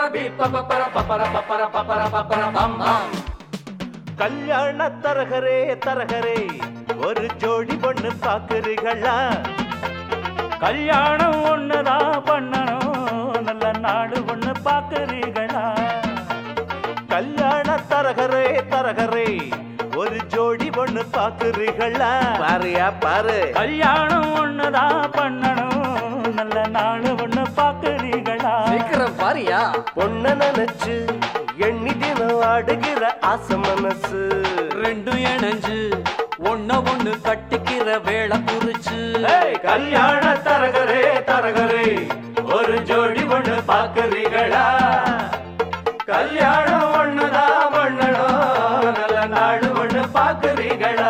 கல்யாண தரகரே தரகரே ஒரு ஜோடி பொண்ணு பாக்குறீங்களா? கல்யாணம் ஒண்ணுதான் பண்ணணும், நல்ல நாடு ஒண்ணு பாக்குறீங்களா? கல்யாண தரகரே தரகரே ஒரு ஜோடி பொண்ணு பாக்குறீங்களா? பாருயா பாரு, கல்யாணம் ஒண்ணுதான் பண்ணணும், நல்ல நாடு ஒண்ணு பாக்குறீங்களா? சீக்கிரம் பாருயா. பொண்ண நினைச்சு எண்ணி தினம் ஆடுகிற ஆசை மனசு ரெண்டும் இணைஞ்சு ஒண்ணு கட்டிக்கிற வேளை குறிச்சு. கல்யாண தரகரே தரகரே ஒரு ஜோடி பொண்ணு பாக்குறீங்களா? கல்யாணம் ஒண்ணுதான் பண்ணணும், நல்ல நாடு ஒண்ணு பாக்குறீங்களா?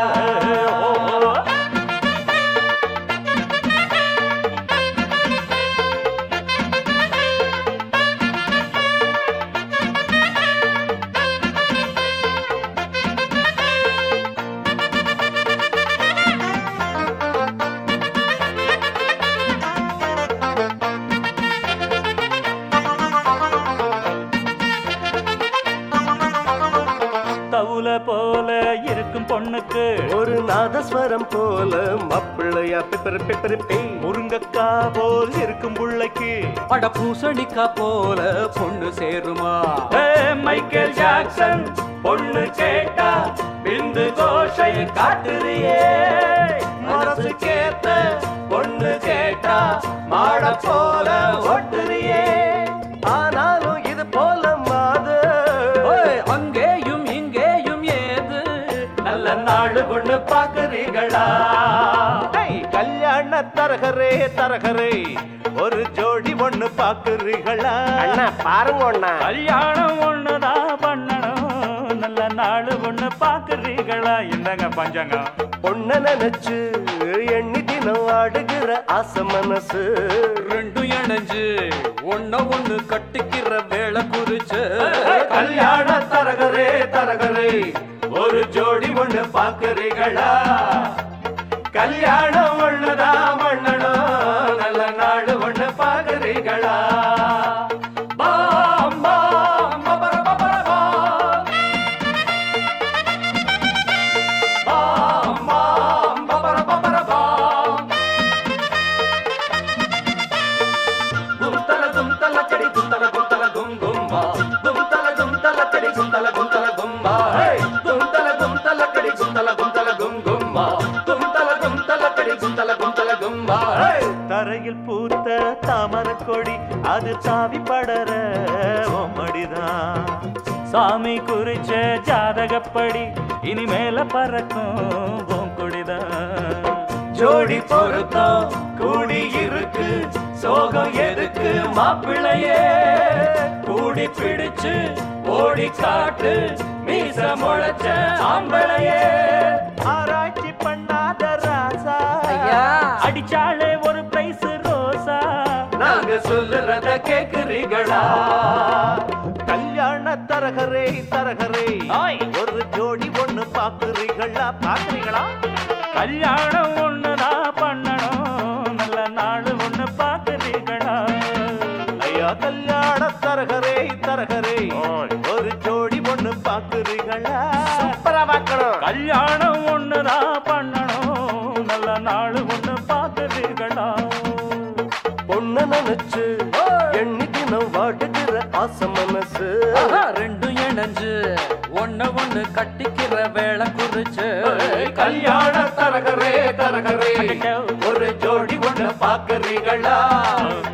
தவுல போல இருக்கும் பொண்ணுக்கு ஒரு நாதஸ்வரம் போல மாப்பிள்ளையா பிப்பர் பிப்பர் பே. முருங்கக்கா போல் இருக்கும் புள்ளைக்கு அட பூசணிக்கா போல பொண்ணு சேருமா? மைக்கேல் ஜாக்சன் பொண்ணு கேட்டா பிந்து கோஷை காட்டுறியே. மனசு கேத்த பொண்ணு கேட்டா மாட போல ஓட்டுறியே. ஆனாலும் இது போல மாது அங்கேயும் இங்கேயும் ஏது, நல்ல நாடு பொண்ணு பாக்குறீங்களா? கல்யாண தரகரே தரகரே ஒரு ஜோடி பொண்ணு பாக்குறீங்களா? அண்ணா பாருங்க அண்ணா. கல்யாணம் ஒண்ணுதான் பண்ணணும், நல்ல நாடு ஒண்ணு பாக்குறீங்களா? இந்தாங்க பஞ்சங்கம். பொண்ண நினைச்சு எண்ணி தினம் ஆடுகிற ஆசை மனசு ரெண்டும் இணைஞ்சு ஒண்ணு கட்டிக்கிற வேளை குறிச்சு. கல்யாண தரகரே தரகரே ஒரு ஜோடி பொண்ணு பாக்குறீங்களா? கல்யாணம் ஒண்ணுதான் பண்ணணும், நல்ல நாடு ஒண்ணு பாக்குறீங்களா? பாம் பாம் பபர பபர பாம். பாம் பாம் பபர பபர பாம். கும்தல கடி கும்தல கும் கும் பா. கும்தல கடி கும்தல கும் பா. ஹே கும்தல கடி கும்தல கும் கும் பா. கும்தல கடி கும்தல கும் பா. ஹே தரையில் பூத்த தாமரை கொடி அது தாவி படர மடிதான். சாமி குறிச்ச ஜாதகப்படி இனிமேல பறக்கும் பூங்குடிதான். ஜோடி பொருத்தம் கூடி இருக்கு, சோகம் எதுக்கு மாப்பிள்ளையே? கூடி பிடிச்சு ஓடி காட்டு மீச முளைச்ச ஆம்பளையே. ஆராய்ச்சி பண்ணாத ராசா ஐயா, அடிச்சாலே ஒரு பிரைஸ் ரோசா. நாங்க சொல்லுறத கேக்குறீங்களா? கல்யாண தரகரே தரகரே ஒரு ஜோடி பொண்ணு பாக்குறீங்களா? பாக்குறீங்களா? கல்யாணம் ஒண்ணுதான் பண்ணணும், நல்ல நாடு ஒண்ணு பாக்குறீங்களா? ஐயா கல்யாண தரகரே தரகரே ஒரு ஜோடி பொண்ணு பாக்குறீங்களா? சூப்பரா பார்க்கணும். கல்யாணம் ஒண்ணுதான் பண்ணணும், நல்ல நாடு ஒண்ணு பாக்குறீங்களா? பொண்ணு நினைச்சு எண்ணி தினம் வாடுகிற ஆசை மனசு ரெண்டும் இணைஞ்சு ஒண்ணு கட்டிக்கிற வேளை குறிச்சு. கல்யாண தரகரே தரகரே ஒரு ஜோடி பொண்ணு பாக்குறீங்களா?